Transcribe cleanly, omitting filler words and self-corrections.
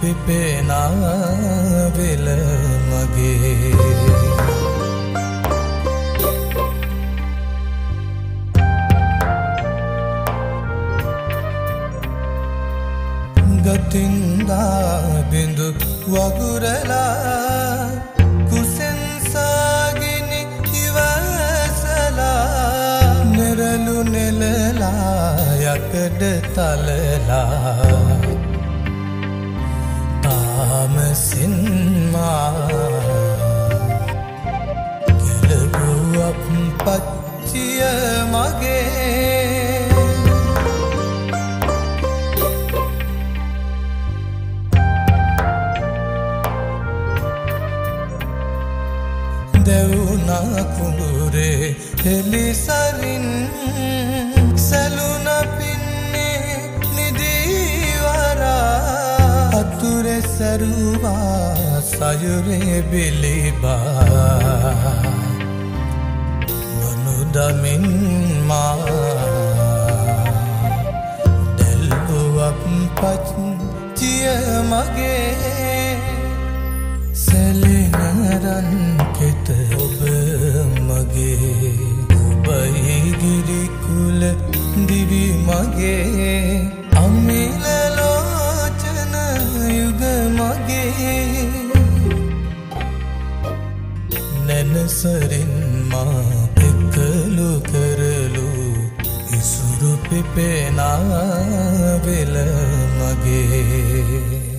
පිපෙනා වෙල මගේ ගතින්දා බිඳු වගුරලා කුසෙන් සාගිනි ඉවසලා නිරලු නෙලලා යකඩ තලලා තාමසින්මා කෙලබුවක් පච්චිය මගේ දෙවුනා කුඹුරේ හෙලිසරින් සැලුන පින්නේ නිදිවරා අතුරේ සරුවා සයුරේ බිලිබා මනුදමින් මා දෙල්බුවක් පච්චිය මගේ සැලෙනරන් කෙත ඔබ මගේ ඔබයි ගිරිකුල දිවි මගේ අමිල ලෝචන යුග මගේ නැනසරින් මා එකලු කරලු ඉසුරු පිපෙනා වෙල මගේ